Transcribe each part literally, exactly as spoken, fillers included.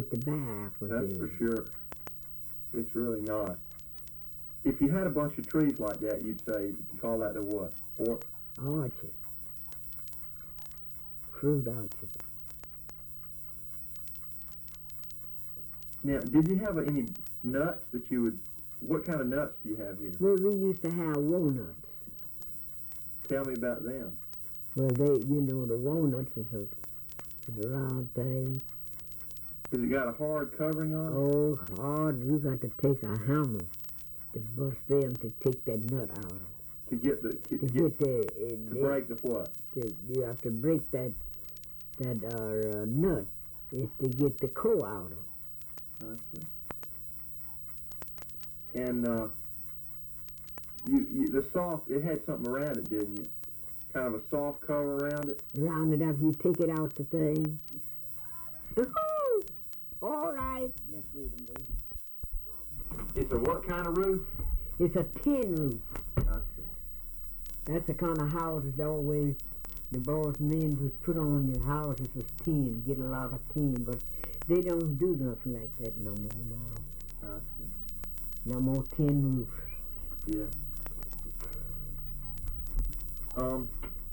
get to buy apples That's in. for sure. It's really not. If you had a bunch of trees like that, you'd say, you call that a what? Or Orchard. Fruit orchard. now, did you have any nuts that you would? What kind of nuts do you have here? Well, we used to have walnuts. Tell me about them. Well, they, you know, the walnuts is a, is a round thing. Has it got a hard covering on it? Oh, hard. You got to take a hammer to bust them to take that nut out of them. To get the to, To get, get the, uh, to the break the what? to, you have to break that that uh, uh, nut is to get the core out of it. I see. And uh, you, you the soft it had something around it, didn't you? Kind of a soft cover around it. Round it up, you take it out the thing. Woohoo! All right. Just wait a minute. It's a what kind of roof? It's a tin roof. I see. That's the kind of houses always the boys men would put on your houses was tin, get a lot of tin, but they don't do nothing like that no more now. I see. No more tin roofs. Yeah. Um.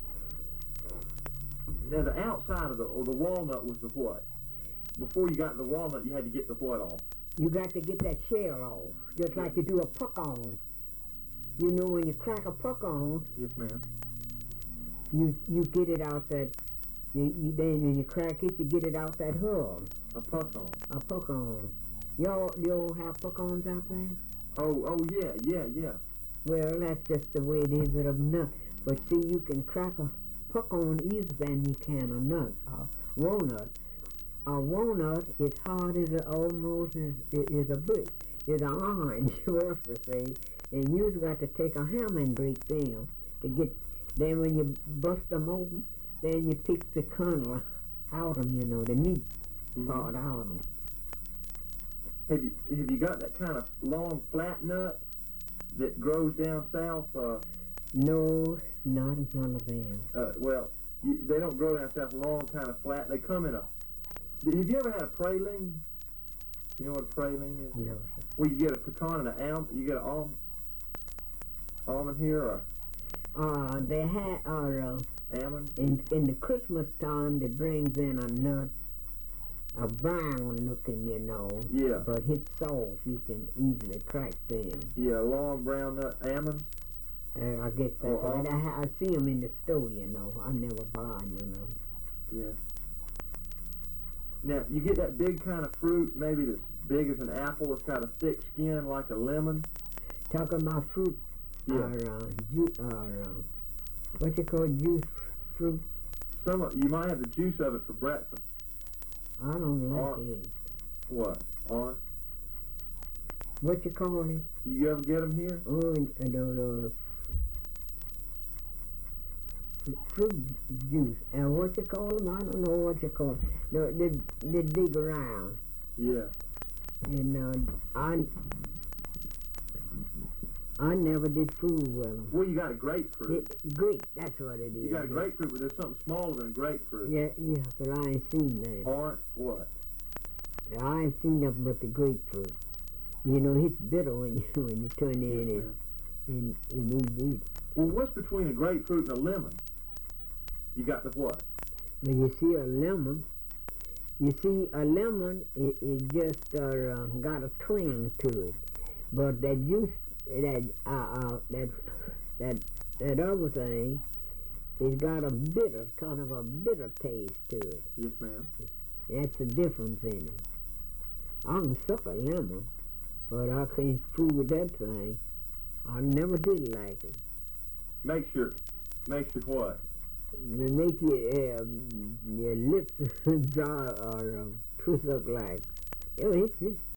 Now the outside of the or the walnut was the what? Before you got the walnut, you had to get the what off? You got to get that shell off, just like you do a pecan. You know when you crack a pecan, Yes, ma'am. you you get it out that, you, you then when you crack it, you get it out that hull. A pecan. A pecan. Y'all, you don't have pecans out there? Oh, oh yeah, yeah, yeah. Well, that's just the way it is with a nut. But see, you can crack a pecan easier than you can a nut, a walnut. A walnut is hard as a, almost is, is a brick, is an iron, you have to say. And you've got to take a hammer and break them to get. Then when you bust them open, then you pick the kernel out of them, you know, the meat Mm-hmm. part out of them. Have you have you got that kind of long flat nut that grows down south? Uh, No, not none of them. uh, well, you, they don't grow down south long, kind of flat. They come in a. Have you ever had a praline? You know what a praline is? No, sir. Well, you get a pecan and an almond. You get an almond, almond here or Uh, they had, uh, almond. in, in the Christmas time, they brings in a nut, a brown looking, you know. Yeah. But it's soft, you can easily crack them. Yeah, long brown nut almonds. Uh, I guess that's Oh, right. I, ha- I see them in the store, you know. I never buy none of them. Yeah. Now you get that big kind of fruit, maybe that's big as an apple. It's got a thick skin like a lemon. Talking about fruit, Yeah. or, uh, ju- or, uh, what you call juice fruit? Some of, you might have the juice of it for breakfast. I don't like Or- it. What? Orange? What you call it? You ever get them here? Orange, uh, no, no, fruit juice. And what you call them? I don't know what you call them. No, they, they dig around. Yeah. And uh, I, I never did fool with them. Well, you got a grapefruit. It, grape, that's what it is. You got a grapefruit, but there's something smaller than grapefruit. Yeah, yeah, but I ain't seen that. Orange? What? I ain't seen nothing but the grapefruit. You know, it's bitter when you when you turn in Yes, and, ma'am. and, and eat it. Well, what's between a grapefruit and a lemon? You got the what? When you see a lemon, you see a lemon, it, it just uh, uh, got a twang to it. But that juice, that uh, uh, that that that other thing, it's got a bitter, kind of a bitter taste to it. Yes, ma'am. That's the difference in it. I can suck a lemon, but I can't fool with that thing. I never did like it. Makes your, makes your what? They make your, uh, your lips dry or uh, twist up like, oh, it's, it's